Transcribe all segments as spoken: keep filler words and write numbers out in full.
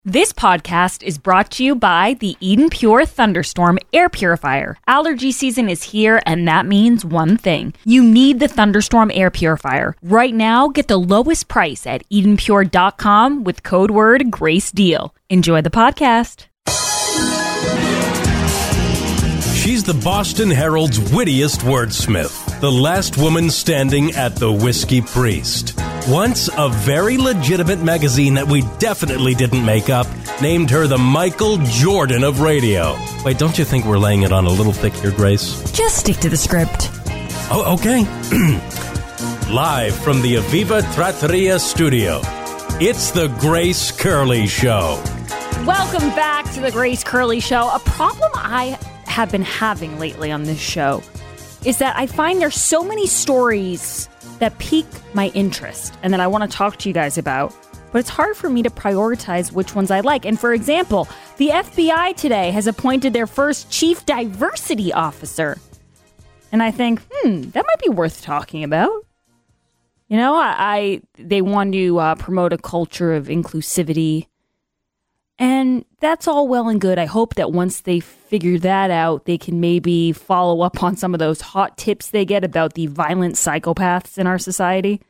This podcast is brought to you by the Eden Pure Thunderstorm Air Purifier. Allergy season is here, and that means one thing. You need the Thunderstorm Air Purifier. Right now, get the lowest price at eden pure dot com with code word GRACEDEAL. Enjoy the podcast. She's the Boston Herald's wittiest wordsmith, the last woman standing at the Whiskey Priest. Once a very legitimate magazine that we definitely didn't make up named her the Michael Jordan of radio. Wait, don't you think we're laying it on a little thick here, Grace? Just stick to the script. Oh, okay. Live from the Aviva Trattoria studio, it's the Grace Curley Show. Welcome back to the Grace Curley Show. A problem I have been having lately on this show is that I find there's so many stories that pique my interest and that I want to talk to you guys about, but it's hard for me to prioritize which ones I like. And for example, the F B I today has appointed their first chief diversity officer. And I think, hmm, that might be worth talking about. You know, I, I they want to uh, promote a culture of inclusivity. And that's all well and good. I hope that once they figure that out, they can maybe follow up on some of those hot tips they get about the violent psychopaths in our society.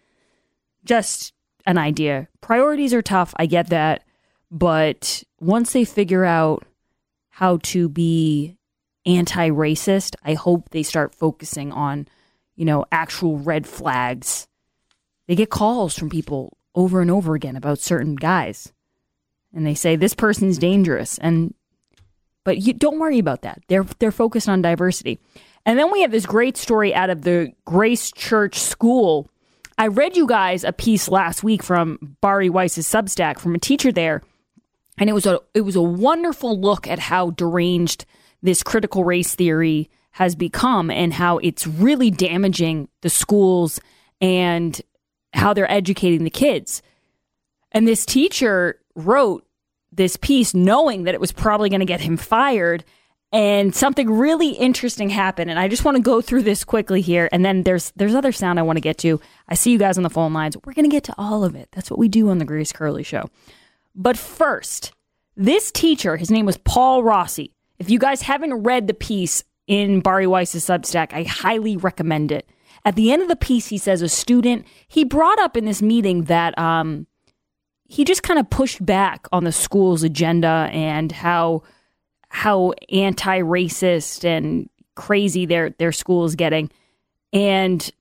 Just an idea. Priorities are tough. I get that. But once they figure out how to be anti-racist, I hope they start focusing on, you know, actual red flags. They get calls from people over and over again about certain guys. And they say, this person's dangerous. And but you don't worry about that. They're they're focused on diversity. And then we have this great story out of the Grace Church School. I read you guys a piece last week from Bari Weiss's Substack from a teacher there. And it was a it was a wonderful look at how deranged this critical race theory has become and how it's really damaging the schools and how they're educating the kids. And this teacher wrote this piece knowing that it was probably going to get him fired, and something really interesting happened. And I just want to go through this quickly here, and then there's there's other sound I want to get to. I see you guys on the phone lines. We're going to get to all of it. That's what we do on the Grace Curley Show. But first, this teacher, his name was Paul Rossi. If you guys haven't read the piece in Bari Weiss's Substack, I highly recommend it. At the end of the piece, he says a student, he brought up in this meeting that um, he just kind of pushed back on the school's agenda and how how anti-racist and crazy their, their school is getting. And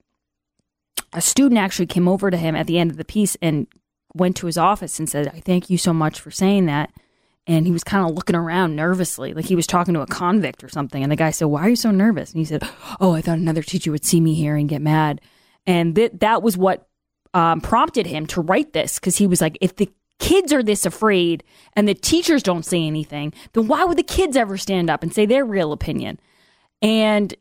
a student actually came over to him at the end of the piece and went to his office and said, I thank you so much for saying that. And he was kind of looking around nervously, like he was talking to a convict or something. And the guy said, why are you so nervous? And he said, oh, I thought another teacher would see me here and get mad. And th- that was what um, prompted him to write this, because he was like, if the kids are this afraid and the teachers don't say anything, then why would the kids ever stand up and say their real opinion? And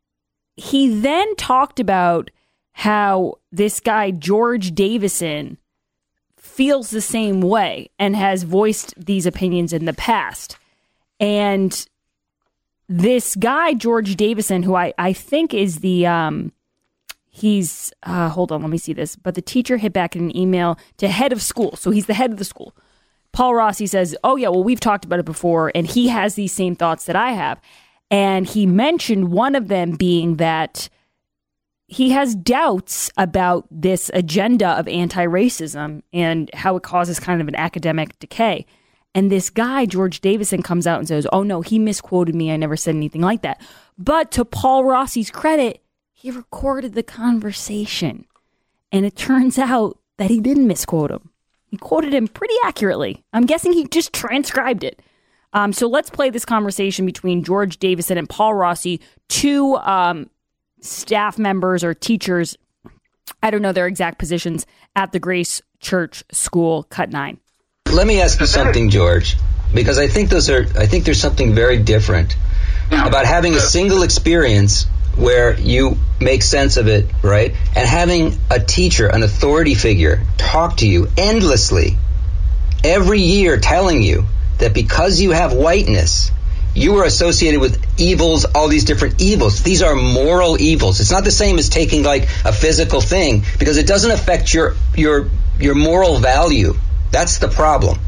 he then talked about how this guy, George Davison, feels the same way and has voiced these opinions in the past. And this guy, George Davison, who I, I think is the, um, he's, uh, hold on, let me see this. But the teacher hit back in an email to head of school. So he's the head of the school. Paul Rossi says, oh yeah, well, we've talked about it before. And he has these same thoughts that I have. And he mentioned one of them being that he has doubts about this agenda of anti-racism and how it causes kind of an academic decay. And this guy, George Davison, comes out and says, oh no, he misquoted me. I never said anything like that. But to Paul Rossi's credit, he recorded the conversation. And it turns out that he didn't misquote him. He quoted him pretty accurately. I'm guessing he just transcribed it. Um, so let's play this conversation between George Davison and Paul Rossi, two um, staff members or teachers, I don't know their exact positions, at the Grace Church School, Cut nine. Let me ask you something, George, because I think those are. I think there's something very different about having a single experience where you make sense of it, right? And having a teacher, an authority figure, talk to you endlessly every year telling you that because you have whiteness, you are associated with evils, all these different evils. These are moral evils. It's not the same as taking like a physical thing, because it doesn't affect your your your moral value. That's the problem.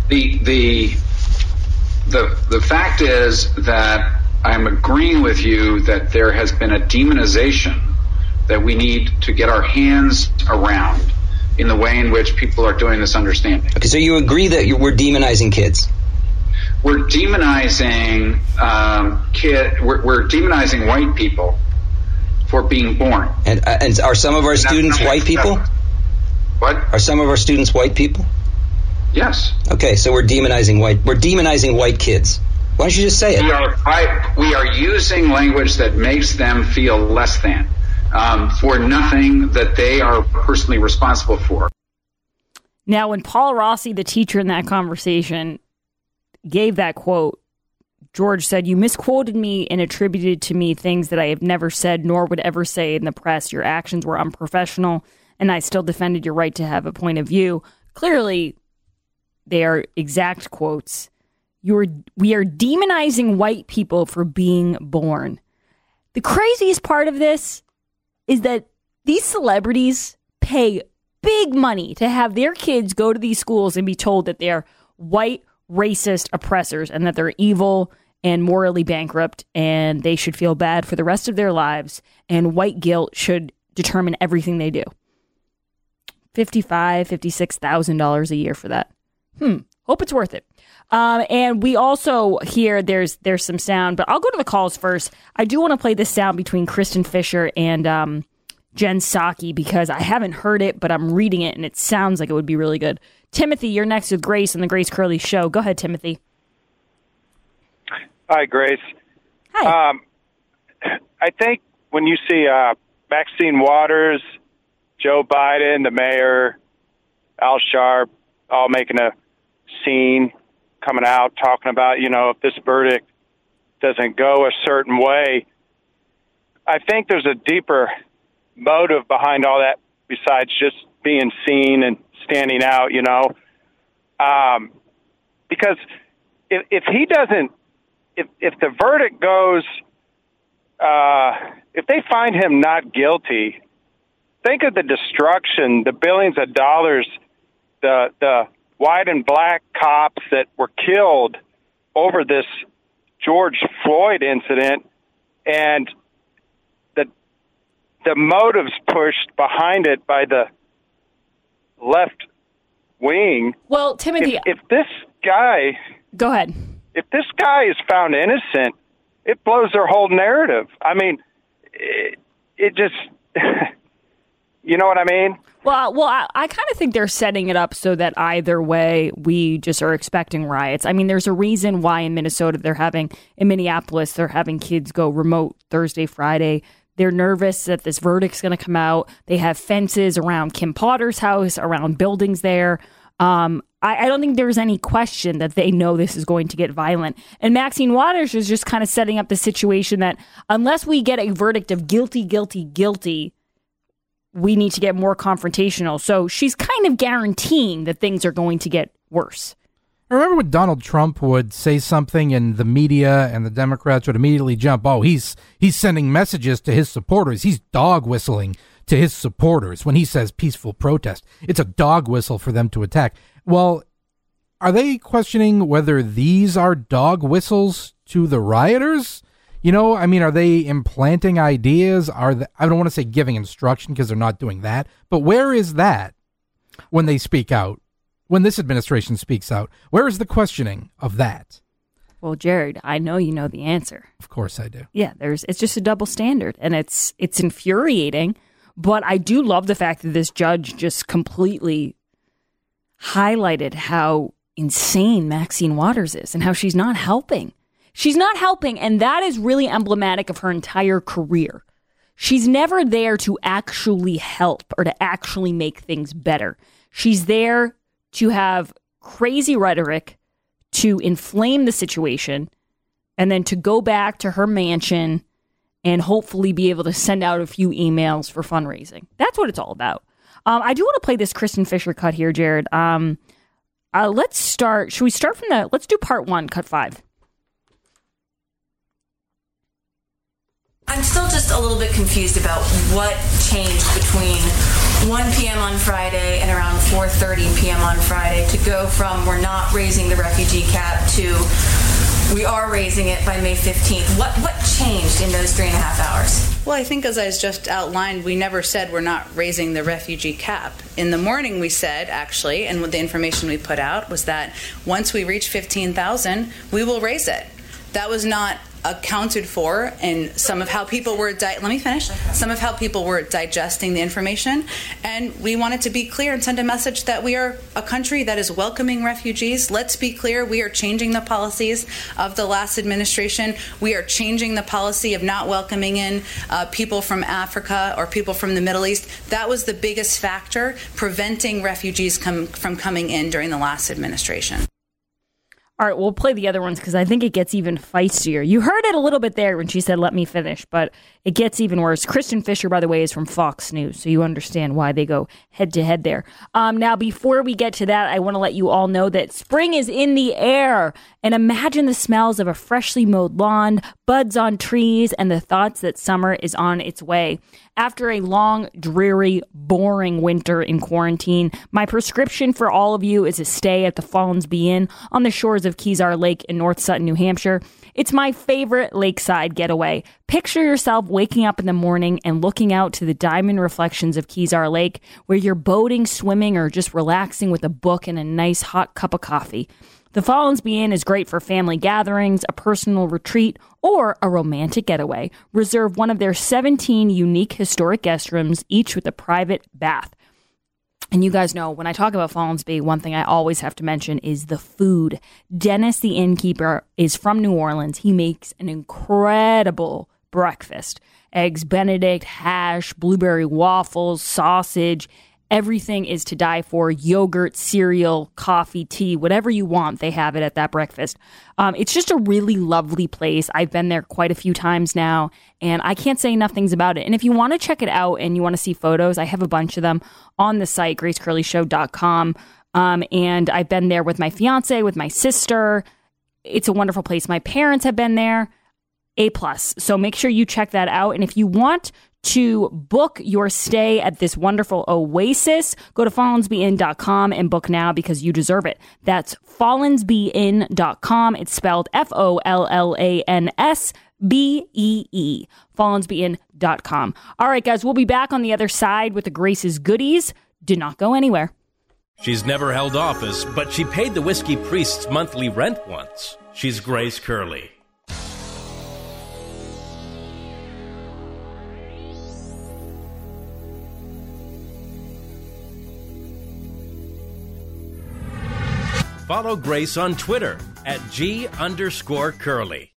The the the the fact is that I'm agreeing with you that there has been a demonization that we need to get our hands around in the way in which people are doing this understanding. Okay, so you agree that you, we're demonizing kids? We're demonizing um, kid. We're, we're demonizing white people for being born. And uh, and are some of our And students white people? What? Are some of our students white people? Yes. Okay, so we're demonizing white. We're demonizing white kids. Why don't you just say it? We are I, we are using language that makes them feel less than um, for nothing that they are personally responsible for. Now, when Paul Rossi, the teacher in that conversation, gave that quote, George said, "You misquoted me and attributed to me things that I have never said nor would ever say in the press. Your actions were unprofessional, and I still defended your right to have a point of view." Clearly, they are exact quotes. You're, we are demonizing white people for being born. The craziest part of this is that these celebrities pay big money to have their kids go to these schools and be told that they're white racist oppressors and that they're evil and morally bankrupt and they should feel bad for the rest of their lives and white guilt should determine everything they do. fifty-five thousand dollars, fifty-six thousand dollars a year for that. Hmm. Hope it's worth it. Um, and we also hear there's there's some sound, but I'll go to the calls first. I do want to play this sound between Kristen Fisher and um, Jen Psaki because I haven't heard it, but I'm reading it and it sounds like it would be really good. Timothy, you're next with Grace on the Grace Curley Show. Go ahead, Timothy. Hi, Grace. Hi. Um, I think when you see uh, Maxine Waters, Joe Biden, the mayor, Al Sharp, all making a scene, coming out, talking about, you know, if this verdict doesn't go a certain way, I think there's a deeper motive behind all that besides just being seen and standing out, you know. Um, because if, if he doesn't, if, if the verdict goes, uh, if they find him not guilty, think of the destruction, the billions of dollars, the the white and black cops that were killed over this George Floyd incident, and the the motives pushed behind it by the left wing. Well, Timothy, if, if this guy, go ahead. If this guy is found innocent, it blows their whole narrative. I mean, it, it just, you know what I mean? Well, well, I, I kind of think they're setting it up so that either way, we just are expecting riots. I mean, there's a reason why in Minnesota they're having, in Minneapolis, they're having kids go remote Thursday, Friday. They're nervous that this verdict's going to come out. They have fences around Kim Potter's house, around buildings there. Um, I, I don't think there's any question that they know this is going to get violent. And Maxine Waters is just kind of setting up the situation that unless we get a verdict of guilty, guilty, guilty, we need to get more confrontational. So she's kind of guaranteeing that things are going to get worse. I remember when Donald Trump would say something and the media and the Democrats would immediately jump, oh, he's he's sending messages to his supporters. He's dog whistling to his supporters when he says peaceful protest. It's a dog whistle for them to attack. Well, are they questioning whether these are dog whistles to the rioters? You know, I mean, are they implanting ideas? Are they, I don't want to say giving instruction because they're not doing that, but where is that when they speak out? When this administration speaks out, where is the questioning of that? Well, Jared, I know you know the answer. Of course I do. Yeah, there's it's just a double standard, and it's it's infuriating, but I do love the fact that this judge just completely highlighted how insane Maxine Waters is and how she's not helping. She's not helping, and that is really emblematic of her entire career. She's never there to actually help or to actually make things better. She's there to have crazy rhetoric, to inflame the situation, and then to go back to her mansion and hopefully be able to send out a few emails for fundraising. That's what it's all about. Um, I do want to play this Kristen Fisher cut here, Jared. Um, uh, let's start. Should we start from the, let's do part one, cut five. I'm still just a little bit confused about what changed between one p.m. on Friday and around four thirty p.m. on Friday to go from we're not raising the refugee cap to we are raising it by May fifteenth. What what changed in those three and a half hours? Well, I think as I just outlined, we never said we're not raising the refugee cap. In the morning we said, actually, and with the information we put out, was that once we reach fifteen thousand, we will raise it. That was not accounted for in some of how people were di- let me finish some of how people were digesting the information, and we wanted to be clear and send a message that we are a country that is welcoming refugees. Let's be clear, we are changing the policies of the last administration. We are changing the policy of not welcoming in uh, people from Africa or people from the Middle East. That was the biggest factor preventing refugees come, from coming in during the last administration. All right, we'll play the other ones because I think it gets even feistier. You heard it a little bit there when she said, let me finish, but it gets even worse. Kristen Fisher, by the way, is from Fox News, so you understand why they go head-to-head there. Um, now, before we get to that, I want to let you all know that spring is in the air, and imagine the smells of a freshly mowed lawn, buds on trees, and the thoughts that summer is on its way. After a long, dreary, boring winter in quarantine, my prescription for all of you is a stay at the Fallensby Inn on the shores of Kezar Lake in North Sutton, New Hampshire. It's my favorite lakeside getaway. Picture yourself waking up in the morning and looking out to the diamond reflections of Kezar Lake, where you're boating, swimming, or just relaxing with a book and a nice hot cup of coffee. The Fallensby Inn is great for family gatherings, a personal retreat, or a romantic getaway. Reserve one of their seventeen unique historic guest rooms, each with a private bath. And you guys know, when I talk about Fallensby, one thing I always have to mention is the food. Dennis, the innkeeper, is from New Orleans. He makes an incredible breakfast. Eggs Benedict, hash, blueberry waffles, sausage. Everything is to die for. Yogurt, cereal, coffee, tea, whatever you want, they have it at that breakfast. Um, it's just a really lovely place. I've been there quite a few times now, and I can't say enough things about it. And if you want to check it out and you want to see photos, I have a bunch of them on the site, grace curley show dot com. Um, and I've been there with my fiance, with my sister. It's a wonderful place. My parents have been there. A plus. So make sure you check that out. And if you want to book your stay at this wonderful oasis, go to fallensby inn dot com and book now because you deserve it. That's fallensby inn dot com. It's spelled F O L L A N S B E E. fallensby inn dot com. All right, guys, we'll be back on the other side with the Grace's goodies. Do not go anywhere. She's never held office, but she paid the Whiskey Priest's monthly rent once. She's Grace Curley. Follow Grace on Twitter at G underscore Curly.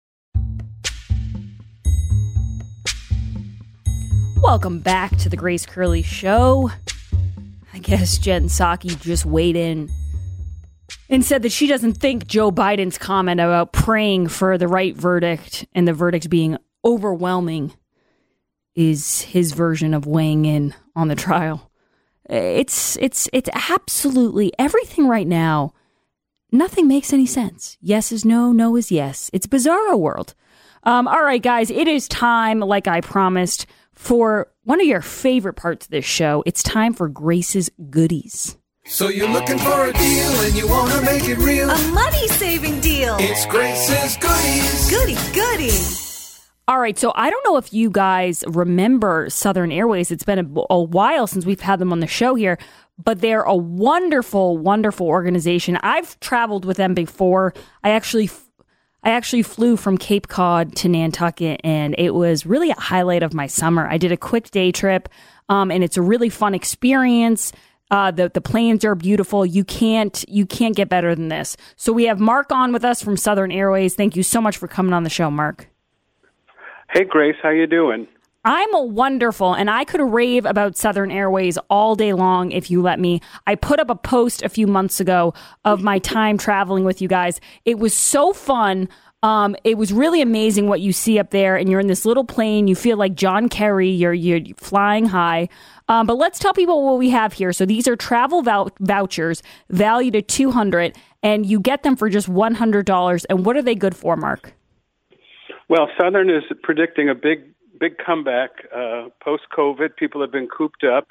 Welcome back to the Grace Curley Show. I guess Jen Psaki just weighed in and said that she doesn't think Joe Biden's comment about praying for the right verdict and the verdict being overwhelming is his version of weighing in on the trial. It's it's it's absolutely everything right now. Nothing makes any sense. Yes is no, no is yes. It's bizarro world. Um, all right, guys, it is time, like I promised, for one of your favorite parts of this show. It's time for Grace's goodies. So you're looking for a deal and you want to make it real. A money-saving deal. It's Grace's goodies. Goody, goody. All right, so I don't know if you guys remember Southern Airways. It's been a, a while since we've had them on the show here. But they're a wonderful, wonderful organization. I've traveled with them before. I actually, I actually flew from Cape Cod to Nantucket, and it was really a highlight of my summer. I did a quick day trip, um, and it's a really fun experience. Uh, the the planes are beautiful. You can't you can't get better than this. So we have Mark on with us from Southern Airways. Thank you so much for coming on the show, Mark. Hey, Grace, how you doing? I'm wonderful, and I could rave about Southern Airways all day long if you let me. I put up a post a few months ago of my time traveling with you guys. It was so fun. Um, it was really amazing what you see up there, and you're in this little plane. You feel like John Kerry. You're you're flying high. Um, but let's tell people what we have here. So these are travel vou- vouchers valued at two hundred dollars, and you get them for just one hundred dollars. And what are they good for, Mark? Well, Southern is predicting a big big comeback uh, post-COVID. People have been cooped up,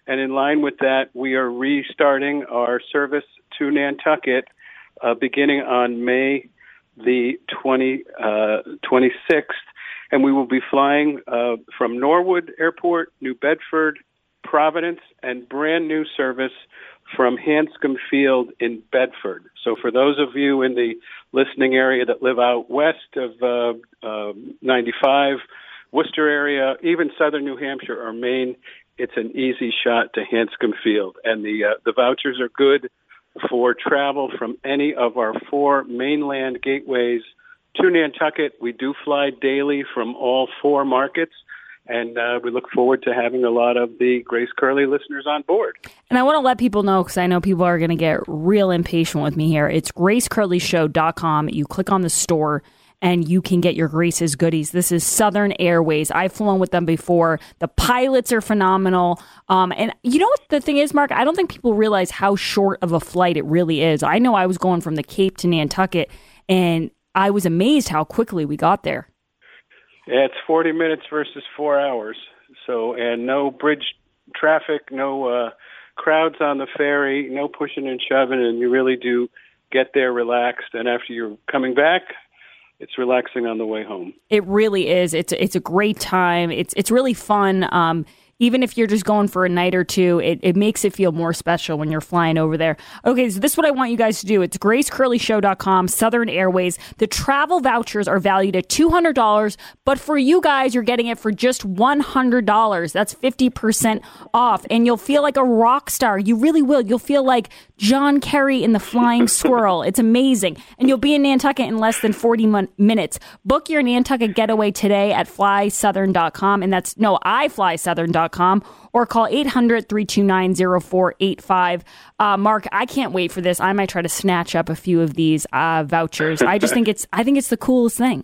And in line with that, we are restarting our service to Nantucket uh, beginning on May the twenty, uh, twenty-sixth. And we will be flying uh, from Norwood Airport, New Bedford, Providence, and brand new service from Hanscom Field in Bedford. So for those of you in the listening area that live out west of uh, uh, ninety-five, Worcester area, even southern New Hampshire or Maine, it's an easy shot to Hanscom Field. And the uh, the vouchers are good for travel from any of our four mainland gateways to Nantucket. We do fly daily from all four markets, and uh, we look forward to having a lot of the Grace Curley listeners on board. And I want to let people know, because I know people are going to get real impatient with me here. It's grace curley show dot com. You click on the store, and you can get your Grace's goodies. This is Southern Airways. I've flown with them before. The pilots are phenomenal. Um, and you know what the thing is, Mark? I don't think people realize how short of a flight it really is. I know I was going from the Cape to Nantucket, and I was amazed how quickly we got there. Yeah, it's forty minutes versus four hours. So, and no bridge traffic, no uh, crowds on the ferry, no pushing and shoving, and you really do get there relaxed. And after you're coming back, it's relaxing on the way home. It really is. It's it's a great time. It's it's really fun. Um, even if you're just going for a night or two, it, it makes it feel more special when you're flying over there. Okay, so this is what I want you guys to do. It's grace curley show dot com, Southern Airways. The travel vouchers are valued at two hundred dollars, but for you guys, you're getting it for just one hundred dollars. That's fifty percent off, and you'll feel like a rock star. You really will. You'll feel like John Kerry in The Flying Squirrel. It's amazing. And you'll be in Nantucket in less than forty mon- minutes. Book your Nantucket getaway today at fly southern dot com, and that's, no, i fly southern dot com, or call eight hundred, three two nine, zero four eight five. Uh, Mark, I can't wait for this. I might try to snatch up a few of these uh, vouchers. I just think it's, I think it's the coolest thing.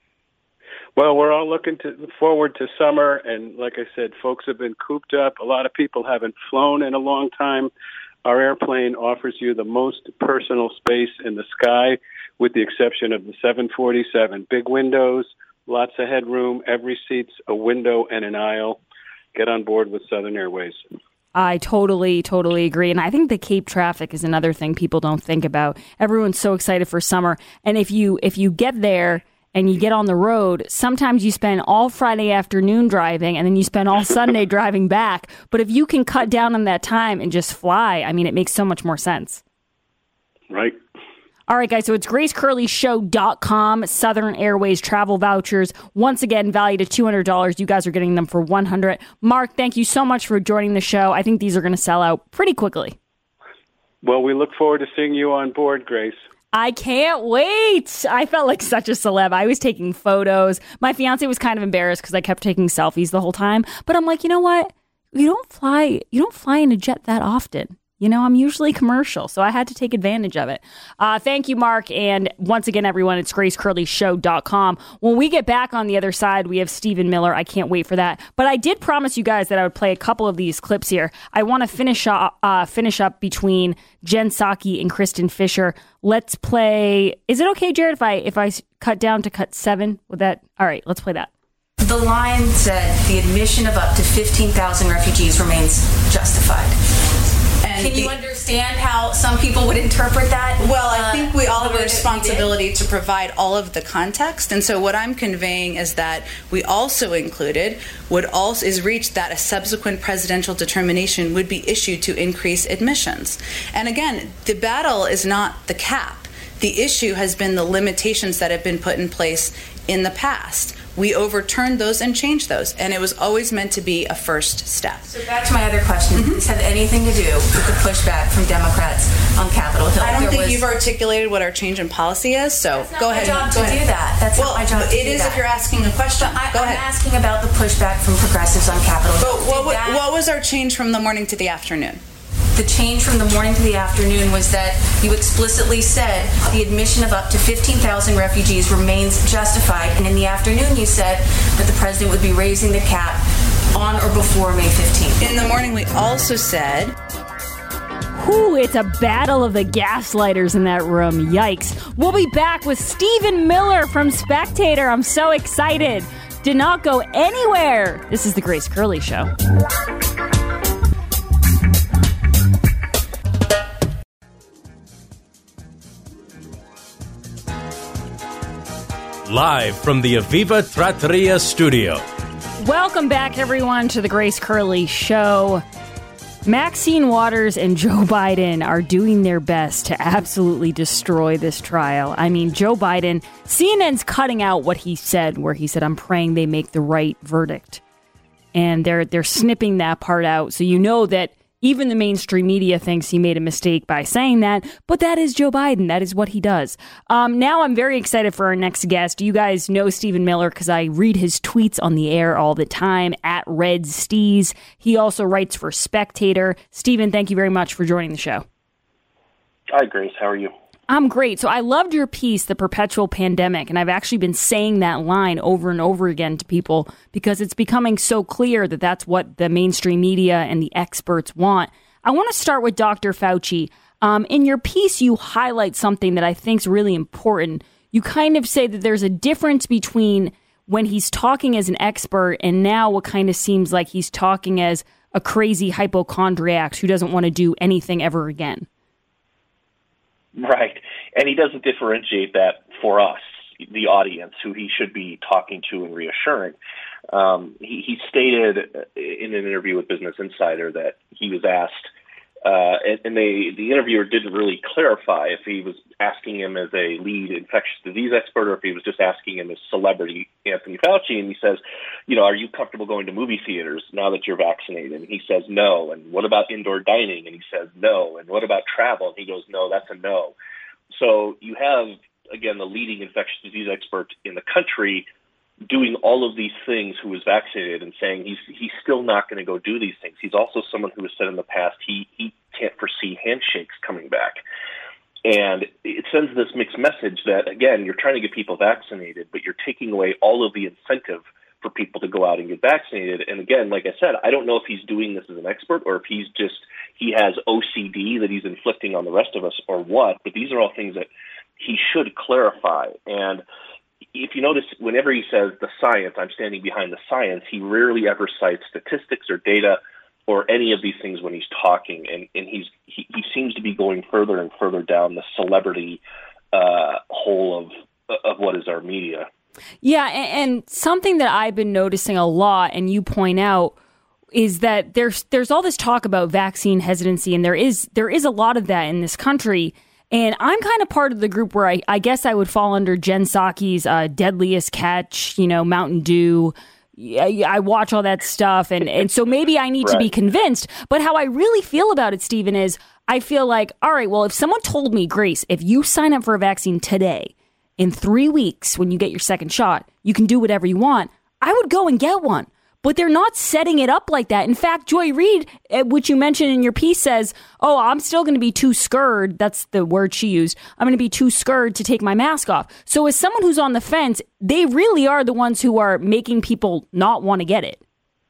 Well, we're all looking to, forward to summer, and like I said, folks have been cooped up. A lot of people haven't flown in a long time. Our airplane offers you the most personal space in the sky, with the exception of the seven forty-seven. Big windows, lots of headroom, every seat's a window and an aisle. Get on board with Southern Airways. I totally, totally agree. And I think the Cape traffic is another thing people don't think about. Everyone's so excited for summer. And if you if you get there and you get on the road, sometimes you spend all Friday afternoon driving, and then you spend all Sunday driving back. But if you can cut down on that time and just fly, I mean, it makes so much more sense. Right. All right, guys, so it's grace curley show dot com, Southern Airways travel vouchers. Once again, valued at two hundred dollars. You guys are getting them for one hundred dollars. Mark, thank you so much for joining the show. I think these are going to sell out pretty quickly. Well, we look forward to seeing you on board, Grace. I can't wait. I felt like such a celeb. I was taking photos. My fiance was kind of embarrassed because I kept taking selfies the whole time. But I'm like, you know what? You don't fly. You don't fly in a jet that often. You know, I'm usually commercial, so I had to take advantage of it. Uh, thank you, Mark. And once again, everyone, it's grace curley show dot com. When we get back on the other side, we have Stephen Miller. I can't wait for that. But I did promise you guys that I would play a couple of these clips here. I want to finish up, uh, finish up between Jen Psaki and Kristen Fisher. Let's play. Is it okay, Jared, if I if I cut down to cut seven? With that? All right, let's play that. The line said the admission of up to fifteen thousand refugees remains justified. And Can you the, understand how some people would interpret that? Well, I uh, think we all have a responsibility we to provide all of the context. And so what I'm conveying is that we also included would also is reached that a subsequent presidential determination would be issued to increase admissions. And again, the battle is not the cap. The issue has been the limitations that have been put in place in the past. We overturned those and changed those, and it was always meant to be a first step. So back to my other question. Mm-hmm. Does this have anything to do with the pushback from Democrats on Capitol Hill? I don't there think was... you've articulated what our change in policy is, so That's not go my ahead. job go to ahead. do that. That's well, not my job to it do is that. if you're asking a question. I, go I'm ahead. asking about the pushback from progressives on Capitol Hill. But what, that... what was our change from the morning to the afternoon? The change from the morning to the afternoon was that you explicitly said the admission of up to fifteen thousand refugees remains justified, and in the afternoon you said that the president would be raising the cap on or before May fifteenth. In the morning we also said... Whew, it's a battle of the gaslighters in that room. Yikes. We'll be back with Stephen Miller from Spectator. I'm so excited. Do not go anywhere. This is The Grace Curley Show. live from the Aviva Trattoria studio. Welcome back, everyone, to the Grace Curley Show. Maxine Waters and Joe Biden are doing their best to absolutely destroy this trial. I mean, Joe Biden, C N N's cutting out what he said, where he said, "I'm praying they make the right verdict." And they're they're snipping that part out. So you know that even the mainstream media thinks he made a mistake by saying that, but that is Joe Biden. That is what he does. Um, now I'm very excited for our next guest. You guys know Stephen Miller because I read his tweets on the air all the time, at Red Steez. He also writes for Spectator. Stephen, thank you very much for joining the show. Hi, Grace. How are you? I'm great. So I loved your piece, The Perpetual Pandemic, and I've actually been saying that line over and over again to people because it's becoming so clear that that's what the mainstream media and the experts want. I want to start with Doctor Fauci. Um, in your piece, you highlight something that I think is really important. You kind of say that there's a difference between when he's talking as an expert and now what kind of seems like he's talking as a crazy hypochondriac who doesn't want to do anything ever again. Right. And he doesn't differentiate that for us, the audience, who he should be talking to and reassuring. Um, he, he stated in an interview with Business Insider that he was asked, uh, and, and they, the interviewer didn't really clarify if he was asking him as a lead infectious disease expert or if he was just asking him as celebrity Anthony Fauci. And he says, you know, are you comfortable going to movie theaters now that you're vaccinated? And he says, no. And what about indoor dining? And he says, no. And what about travel? And he goes, no, that's a no. So you have, again, the leading infectious disease expert in the country doing all of these things who is vaccinated and saying he's he's still not going to go do these things. He's also someone who has said in the past he, he can't foresee handshakes coming back. And it sends this mixed message that, again, you're trying to get people vaccinated, but you're taking away all of the incentive for people to go out and get vaccinated. And again, like I said, I don't know if he's doing this as an expert or if he's just, he has O C D that he's inflicting on the rest of us or what, but these are all things that he should clarify. And if you notice, whenever he says the science, I'm standing behind the science, he rarely ever cites statistics or data or any of these things when he's talking. And, and he's, he, he seems to be going further and further down the celebrity uh, hole of, of what is our media. Yeah, and, and something that I've been noticing a lot, and you point out, is that there's there's all this talk about vaccine hesitancy, and there is there is a lot of that in this country. And I'm kind of part of the group where I, I guess I would fall under Jen Psaki's uh, Deadliest Catch, you know, Mountain Dew. I, I watch all that stuff, and, and so maybe I need right. to be convinced. But how I really feel about it, Stephen, is I feel like, all right, well, if someone told me, Grace, if you sign up for a vaccine today, in three weeks when you get your second shot, you can do whatever you want, I would go and get one. But they're not setting it up like that. In fact, Joy Reid, which you mentioned in your piece, says, oh, I'm still going to be too scared. That's the word she used. I'm going to be too scared to take my mask off. So as someone who's on the fence, they really are the ones who are making people not want to get it.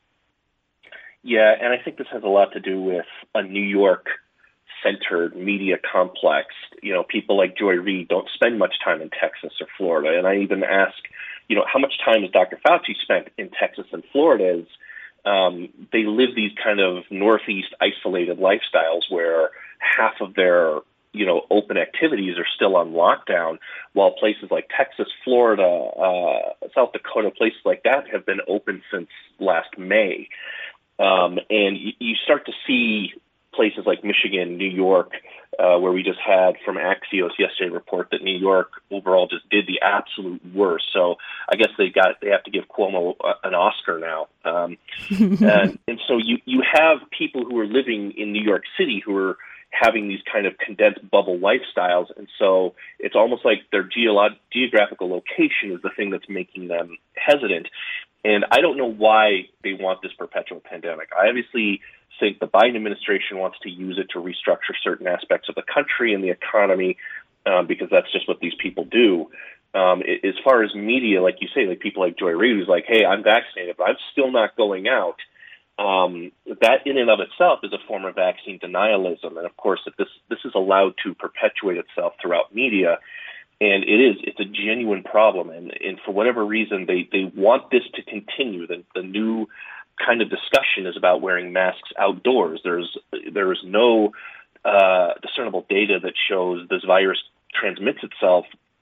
Yeah, and I think this has a lot to do with a New York-centered media complex. You know, people like Joy Reid don't spend much time in Texas or Florida. And I even ask, you know, how much time has Doctor Fauci spent in Texas and Florida? Is, um, they live these kind of Northeast isolated lifestyles where half of their, you know, open activities are still on lockdown, while places like Texas, Florida, uh, South Dakota, places like that have been open since last May. Um, and you, you start to see places like Michigan, New York, uh, where we just had from Axios yesterday report that New York overall just did the absolute worst. So I guess they got they have to give Cuomo an Oscar now. Um, and, and so you, you have people who are living in New York City who are having these kind of condensed bubble lifestyles. And so it's almost like their geolo- geographical location is the thing that's making them hesitant. And I don't know why they want this perpetual pandemic. I obviously think the Biden administration wants to use it to restructure certain aspects of the country and the economy, um, because that's just what these people do. Um, it, as far as media, like you say, like people like Joy Reid, who's like, hey, I'm vaccinated, but I'm still not going out. Um, that in and of itself is a form of vaccine denialism. And of course, if this, this is allowed to perpetuate itself throughout media, and it is, it's a genuine problem. And, and for whatever reason, they, they want this to continue. The, the new kind of discussion is about wearing masks outdoors. There's, there is no uh, discernible data that shows this virus transmits itself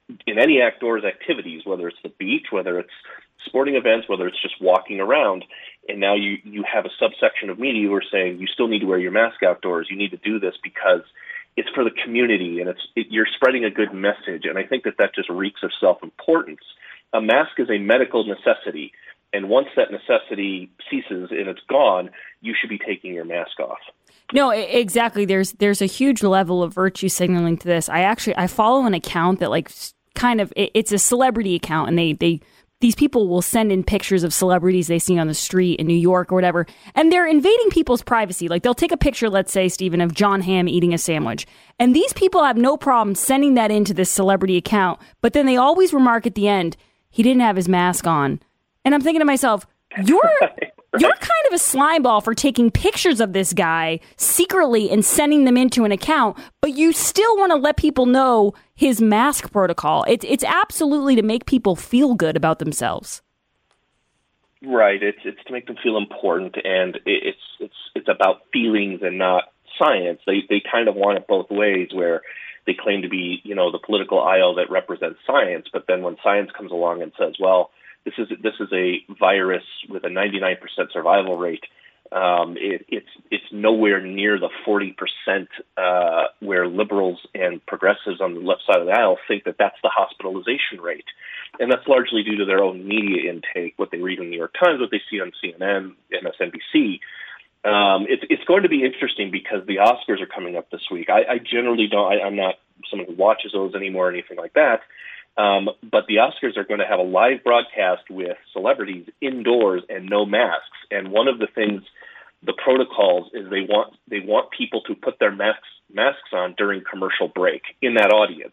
in any outdoors activities, whether it's the beach, whether it's sporting events, whether it's just walking around, and now you, you have a subsection of media who are saying you still need to wear your mask outdoors. You need to do this because it's for the community, and it's it, you're spreading a good message. And I think that that just reeks of self-importance. A mask is a medical necessity, and once that necessity ceases and it's gone, you should be taking your mask off. No, exactly. There's there's a huge level of virtue signaling to this. I actually I follow an account that like kind of it, it's a celebrity account, and they they. These people will send in pictures of celebrities they see on the street in New York or whatever, and they're invading people's privacy. Like, they'll take a picture, let's say, Stephen, of John Hamm eating a sandwich. And these people have no problem sending that into this celebrity account, but then they always remark at the end, he didn't have his mask on. And I'm thinking to myself, you're... You're kind of a slimeball for taking pictures of this guy secretly and sending them into an account, but you still want to let people know his mask protocol. It's it's absolutely to make people feel good about themselves. Right. It's it's to make them feel important, and it's it's it's about feelings and not science. They they kind of want it both ways, where they claim to be, you know, the political aisle that represents science, but then when science comes along and says, well, This is this is a virus with a ninety-nine percent survival rate. Um, it, it's it's nowhere near the forty percent uh, where liberals and progressives on the left side of the aisle think that that's the hospitalization rate, and that's largely due to their own media intake, what they read in the New York Times, what they see on C N N, M S N B C. Um, it's it's going to be interesting because the Oscars are coming up this week. I, I generally don't. I, I'm not someone who watches those anymore or anything like that. Um, but the Oscars are going to have a live broadcast with celebrities indoors and no masks. And one of the things, the protocols, is they want they want people to put their masks masks on during commercial break in that audience.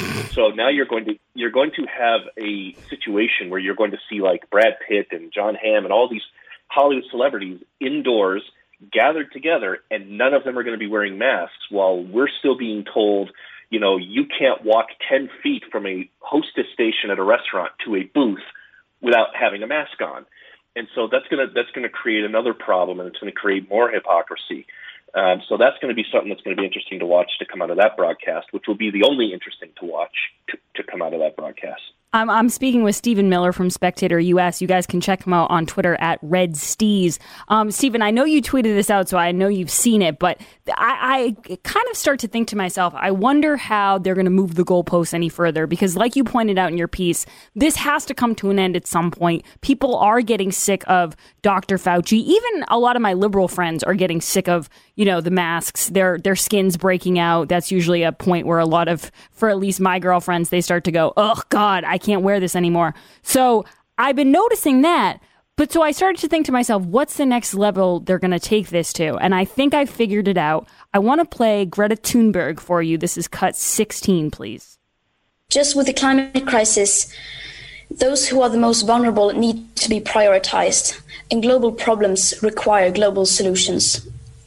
So now you're going to you're going to have a situation where you're going to see like Brad Pitt and John Hamm and all these Hollywood celebrities indoors gathered together, and none of them are going to be wearing masks while we're still being told, you know, you can't walk ten feet from a hostess station at a restaurant to a booth without having a mask on. And so that's going to that's going to create another problem, and it's going to create more hypocrisy. Um, so that's going to be something that's going to be interesting to watch to come out of that broadcast, which will be the only interesting to watch to, to come out of that broadcast. I'm, I'm speaking with Stephen Miller from Spectator U S. You guys can check him out on Twitter at Red Steez. Um, Stephen, I know you tweeted this out, so I know you've seen it, but I, I kind of start to think to myself, I wonder how they're going to move the goalposts any further, because like you pointed out in your piece, this has to come to an end at some point. People are getting sick of Doctor Fauci. Even a lot of my liberal friends are getting sick of, you know, the masks, their their skin's breaking out. That's usually a point where a lot of, for at least my girlfriends, they start to go, oh, God, I can't wear this anymore. So I've been noticing that. But so I started to think to myself, what's the next level they're going to take this to? And I think I figured it out. I want to play Greta Thunberg for you. This is cut sixteen, please. Just with the climate crisis, those who are the most vulnerable need to be prioritized, and global problems require global solutions.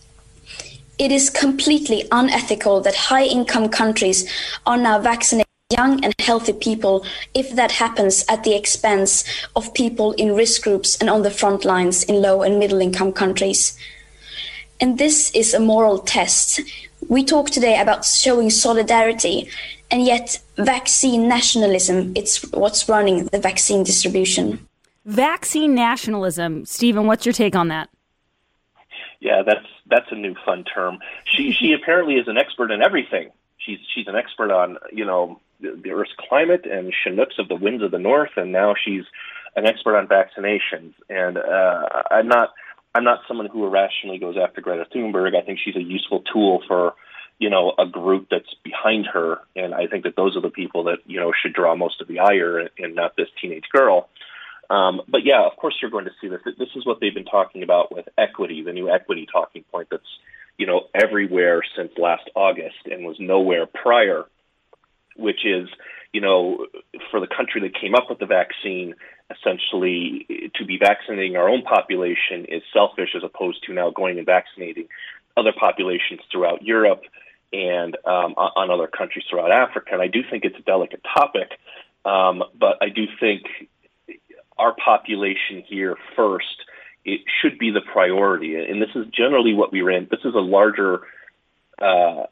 It is completely unethical that high-income countries are now vaccinating young and healthy people if that happens at the expense of people in risk groups and on the front lines in low and middle income countries. And this is a moral test. We talk today about showing solidarity, and yet vaccine nationalism, it's what's running the vaccine distribution. Vaccine nationalism. Stephen, what's your take on that? Yeah, that's that's a new fun term. She she apparently is an expert in everything. She's she's an expert on, you know, the, the Earth's climate and Chinooks of the winds of the north, and now she's an expert on vaccinations. And uh, I'm not I'm not someone who irrationally goes after Greta Thunberg. I think she's a useful tool for, you know, a group that's behind her, and I think that those are the people that, you know, should draw most of the ire, and, and not this teenage girl. Um, but yeah, of course you're going to see this. This is what they've been talking about with equity, the new equity talking point that's, you know, everywhere since last August and was nowhere prior, which is, you know, for the country that came up with the vaccine, essentially to be vaccinating our own population is selfish, as opposed to now going and vaccinating other populations throughout Europe and um, on other countries throughout Africa. And I do think it's a delicate topic, um, but I do think our population here first, it should be the priority. And this is generally what we ran. This is a larger uh,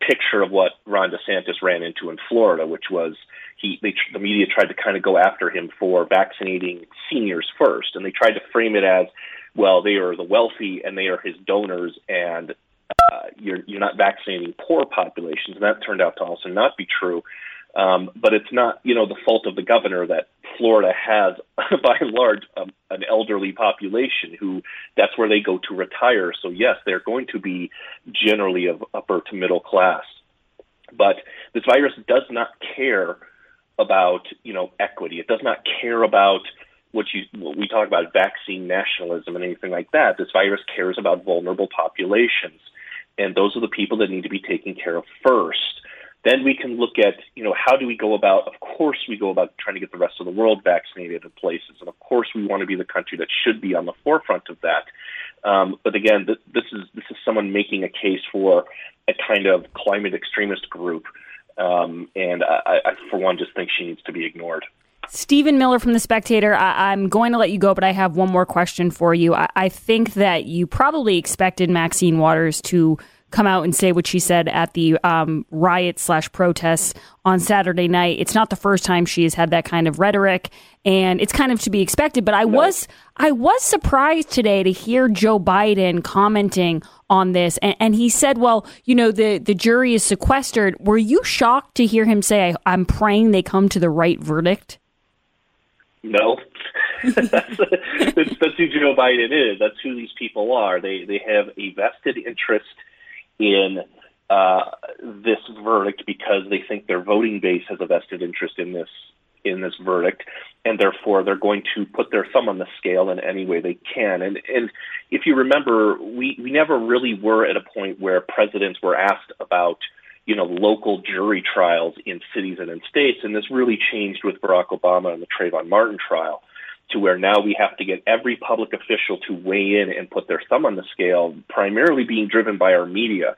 picture of what Ron DeSantis ran into in Florida, which was he they, the media tried to kind of go after him for vaccinating seniors first, and they tried to frame it as, well, they are the wealthy and they are his donors, and uh, you're you're not vaccinating poor populations, and that turned out to also not be true. Um, but it's not, you know, the fault of the governor that Florida has, by and large, um, an elderly population who that's where they go to retire. So, yes, they're going to be generally of upper to middle class. But this virus does not care about, you know, equity. It does not care about what you what we talk about, vaccine nationalism and anything like that. This virus cares about vulnerable populations. And those are the people that need to be taken care of first. Then we can look at, you know, how do we go about, of course we go about trying to get the rest of the world vaccinated in places. And of course we want to be the country that should be on the forefront of that. Um, but again, th- this is this is someone making a case for a kind of climate extremist group. Um, and I, I, for one, just think she needs to be ignored. Stephen Miller from The Spectator, I- I'm going to let you go, but I have one more question for you. I, I think that you probably expected Maxine Waters to come out and say what she said at the um, riot slash protests on Saturday night. It's not the first time she has had that kind of rhetoric, and it's kind of to be expected. But I no. was I was surprised today to hear Joe Biden commenting on this, and, and he said, "Well, you know, the the jury is sequestered." Were you shocked to hear him say, "I'm praying they come to the right verdict"? No. that's, that's, that's who Joe Biden is. That's who these people are. They they have a vested interest in uh, this verdict because they think their voting base has a vested interest in this in this verdict, and therefore they're going to put their thumb on the scale in any way they can. And and if you remember, we, we never really were at a point where presidents were asked about, you know, local jury trials in cities and in states, and this really changed with Barack Obama and the Trayvon Martin trial, to where now we have to get every public official to weigh in and put their thumb on the scale, primarily being driven by our media.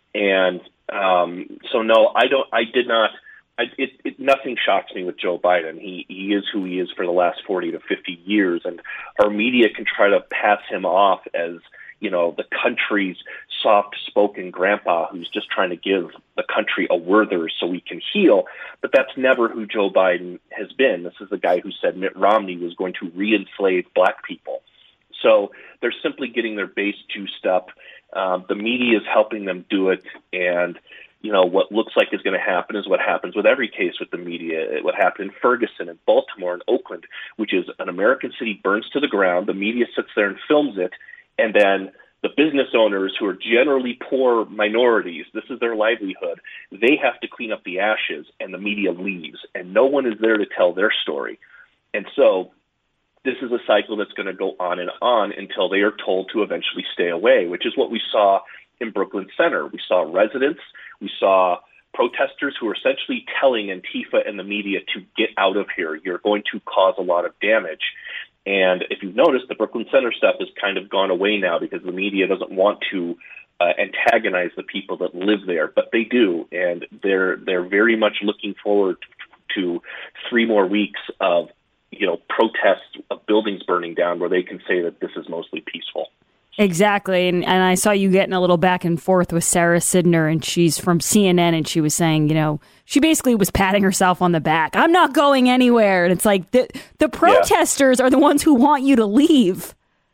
And um, so, no, I don't. I did not. I, it, it, nothing shocks me with Joe Biden. He he is who he is for the last forty to fifty years, and our media can try to pass him off as, you know, the country's soft-spoken grandpa who's just trying to give the country a Werther's so we can heal. But that's never who Joe Biden has been. This is the guy who said Mitt Romney was going to re-enslave black people. So they're simply getting their base juiced up. Um, the media is helping them do it. And, you know, what looks like is going to happen is what happens with every case with the media. What happened in Ferguson, in Baltimore, in Oakland, which is an American city burns to the ground. The media sits there and films it. And then the business owners, who are generally poor minorities, this is their livelihood, they have to clean up the ashes, and the media leaves, and no one is there to tell their story. And so this is a cycle that's going to go on and on until they are told to eventually stay away, which is what we saw in Brooklyn Center. We saw residents, we saw protesters who were essentially telling Antifa and the media to get out of here. You're going to cause a lot of damage. And if you've noticed, the Brooklyn Center stuff has kind of gone away now because the media doesn't want to uh, antagonize the people that live there, but they do, and they're they're very much looking forward to three more weeks of, you know, protests of buildings burning down where they can say that this is mostly peaceful. Exactly. And, and I saw you getting a little back and forth with Sarah Sidner, and she's from C N N, and she was saying, you know, she basically was patting herself on the back. I'm not going anywhere. And it's like the, the protesters yeah. are the ones who want you to leave.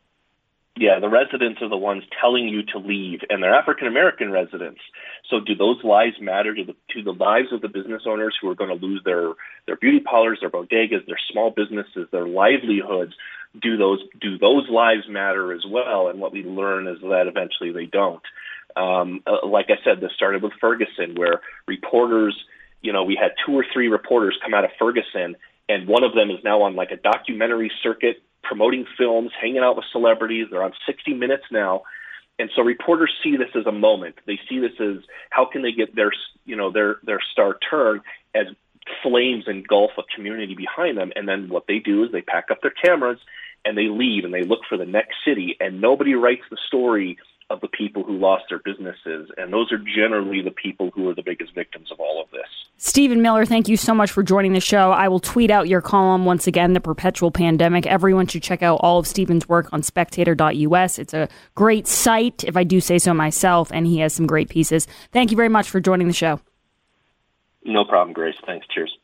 Yeah, the residents are the ones telling you to leave, and they're African-American residents. So do those lives matter to the to the lives of the business owners who are going to lose their, their beauty parlors, their bodegas, their small businesses, their livelihoods? Do those do those lives matter as well? And what we learn is that eventually they don't. Um, uh, like I said, this started with Ferguson, where reporters, you know, we had two or three reporters come out of Ferguson, and one of them is now on like a documentary circuit, promoting films, hanging out with celebrities. They're on sixty minutes now. And so reporters see this as a moment. They see this as how can they get their, you know, their, their star turn as flames engulf a community behind them. And then what they do is they pack up their cameras and they leave and they look for the next city, and nobody writes the story of the people who lost their businesses. And those are generally the people who are the biggest victims of all of this. Stephen Miller, thank you so much for joining the show. I will tweet out your column once again, The Perpetual Pandemic. Everyone should check out all of Stephen's work on spectator dot U S. It's a great site, if I do say so myself, and he has some great pieces. Thank you very much for joining the show. No problem, Grace. Thanks. Cheers.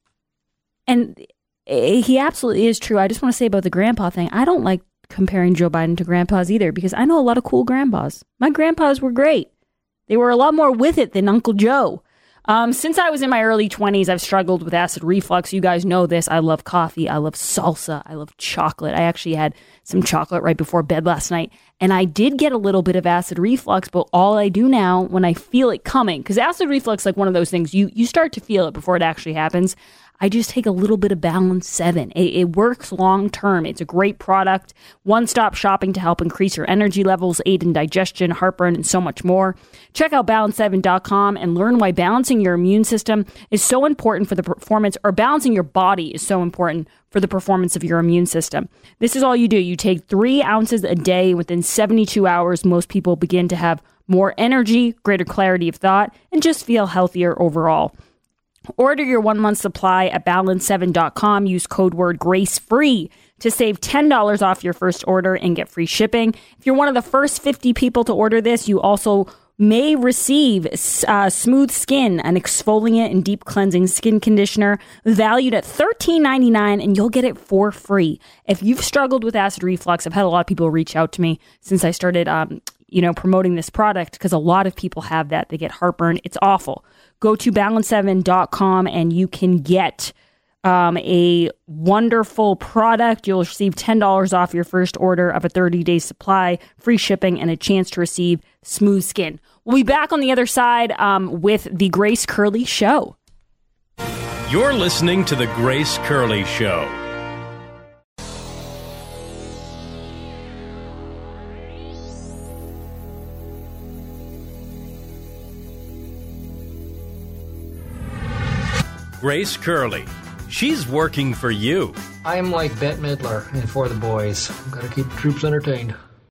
And he absolutely is true. I just want to say about the grandpa thing, I don't like comparing Joe Biden to grandpas either, because I know a lot of cool grandpas. My grandpas were great. They were a lot more with it than Uncle Joe. Um, since I was in my early twenties, I've struggled with acid reflux. You guys know this. I love coffee. I love salsa. I love chocolate. I actually had some chocolate right before bed last night, and I did get a little bit of acid reflux, but all I do now when I feel it coming, because acid reflux is like one of those things, you, you start to feel it before it actually happens. I just take a little bit of Balance seven. It, it works long term. It's a great product. One-stop shopping to help increase your energy levels, aid in digestion, heartburn, and so much more. Check out balance seven dot com and learn why balancing your immune system is so important for the performance, or balancing your body is so important for the performance of your immune system. This is all you do. You take three ounces a day. Within seventy-two hours, most people begin to have more energy, greater clarity of thought, and just feel healthier overall. Order your one-month supply at balance seven dot com. Use code word GRACEFREE to save ten dollars off your first order and get free shipping. If you're one of the first fifty people to order this, you also may receive uh, Smooth Skin, an exfoliant and deep cleansing skin conditioner valued at thirteen ninety-nine, and you'll get it for free. If you've struggled with acid reflux, I've had a lot of people reach out to me since I started um, you know, promoting this product, because a lot of people have that. They get heartburn. It's awful. Go to balance seven dot com and you can get um, a wonderful product. You'll receive ten dollars off your first order of a thirty-day supply, free shipping, and a chance to receive Smooth Skin. We'll be back on the other side um, with the Grace Curley Show. You're listening to the Grace Curley Show. Grace Curley. She's working for you. I am like Bette Midler in For the Boys. Got to keep the troops entertained.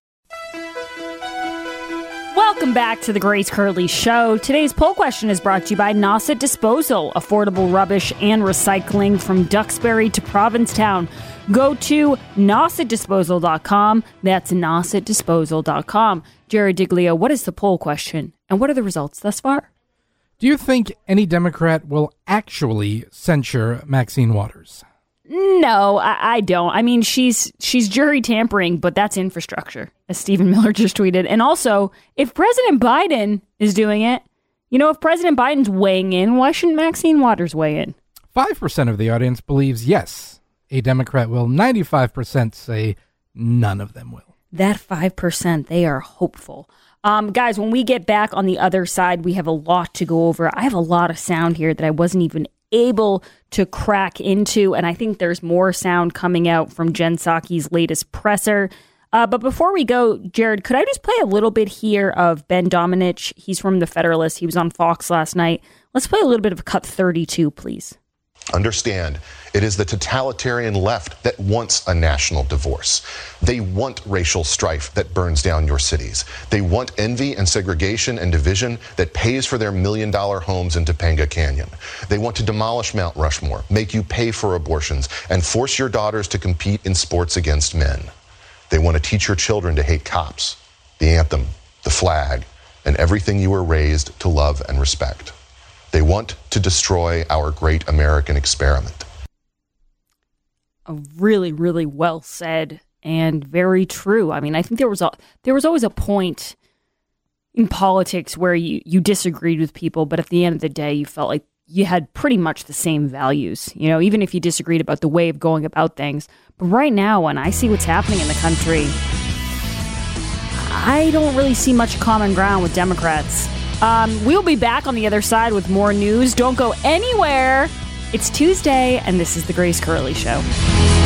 Welcome back to the Grace Curley Show. Today's poll question is brought to you by Nauset Disposal, affordable rubbish and recycling from Duxbury to Provincetown. Go to nauset disposal dot com. That's nauset disposal dot com. Jared Diglio, what is the poll question, and what are the results thus far? Do you think any Democrat will actually censure Maxine Waters? No, I, I don't. I mean, she's she's jury tampering, but that's infrastructure, as Stephen Miller just tweeted. And also, if President Biden is doing it, you know, if President Biden's weighing in, why shouldn't Maxine Waters weigh in? five percent of the audience believes yes, a Democrat will. ninety-five percent say none of them will. That five percent, they are hopeful. Um, guys, when we get back on the other side, we have a lot to go over. I have a lot of sound here that I wasn't even able to crack into, and I think there's more sound coming out from Jen Psaki's latest presser. Uh, but before we go, Jared, could I just play a little bit here of Ben Domenech? He's from The Federalist. He was on Fox last night. Let's play a little bit of cut thirty-two, please. Understand, it is the totalitarian left that wants a national divorce. They want racial strife that burns down your cities. They want envy and segregation and division that pays for their million-dollar homes in Topanga Canyon. They want to demolish Mount Rushmore, make you pay for abortions, and force your daughters to compete in sports against men. They want to teach your children to hate cops, the anthem, the flag, and everything you were raised to love and respect. They want to destroy our great American experiment. A really, really well said and very true. I mean, I think there was a there was always a point in politics where you, you disagreed with people, but at the end of the day, you felt like you had pretty much the same values, you know, even if you disagreed about the way of going about things. But right now, when I see what's happening in the country, I don't really see much common ground with Democrats. Um, we'll be back on the other side with more news. Don't go anywhere. It's Tuesday, and this is The Grace Curley Show.